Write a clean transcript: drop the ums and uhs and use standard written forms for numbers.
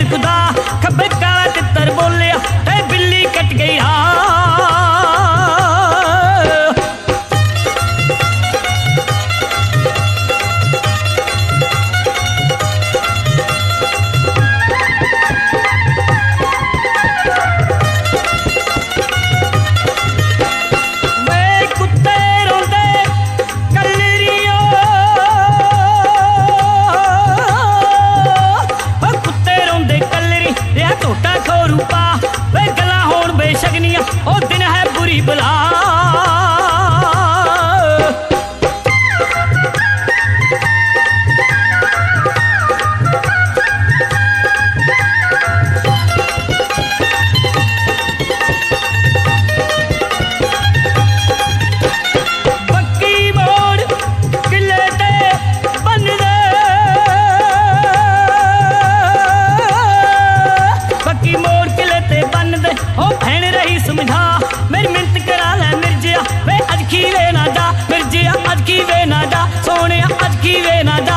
खुदा खब्बे काला तितर बोलिया ते बिल्ली कट गई ओ दिन है बुरी बला पक्की मोड़ किले ते बन दे पक्की मोड़ किले ते बन दे ओ भैन रही समझा मेरी मिन्नत करा ले मिर्जिया वे अज की वे ना जा मिर्जिया अज की वे ना जा सोने अज की वे ना जा